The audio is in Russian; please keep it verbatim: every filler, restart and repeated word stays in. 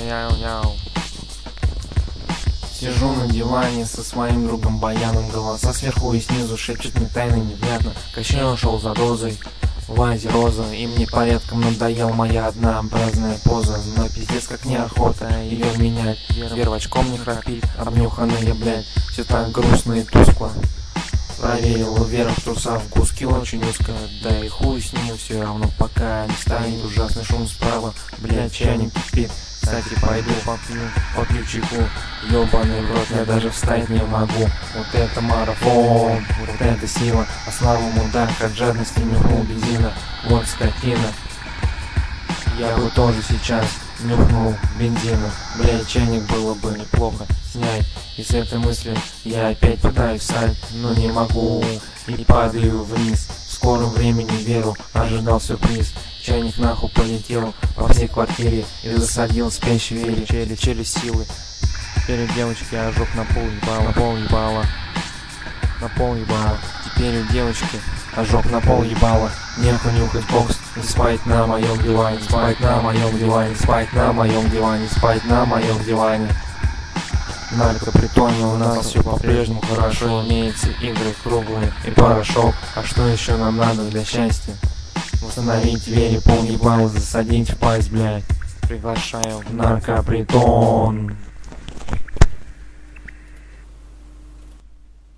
Няу-няу-няу. Сижу на диване со своим другом Баяном. Голоса сверху и снизу шепчут мне тайно невнятно. Кощей ушел за дозой в вазе роза, и мне порядком надоел моя однообразная поза. Но пиздец как неохота ее менять. Вера в очком не храпит, обнюханная, блядь, все так грустно и тускло. Проверил Вера в трусах, в куски очень узко. Да и хуй с ним, все равно пока не стоит ужасный шум справа. Блядь, чайник кипит. Кстати, пойду попью, попью чайку. Ёбаный в рот, я даже встать не могу. Вот это марафон, вот это сила. А слава мудак от жадности нюхнул бензина. Вот скотина. Я бы тоже сейчас нюхнул бензина. Блядь, чайник было бы неплохо снять. И с этой мысли я опять пытаюсь встать, но не могу. И падаю вниз. В скором времени Веру ожидал сюрприз. Чайник нахуй полетел по всей квартире и засадил спящей Вере Чели, челюсть силы. Теперь у девочки ожог на пол ебала, на пол ебала, на пол ебала. Теперь у девочки ожог на пол ебала. Нехуй нюхать бокс и спать на моем диване, спать на моем диване, спать на моем диване, спать на моем диване. Наркопритоне у нас все по-прежнему хорошо. Имеются игры круглые и порошок. А что еще нам надо для счастья? Установить Вере пол ебала, засадить в пасть, блядь. Приглашаю в наркопритон.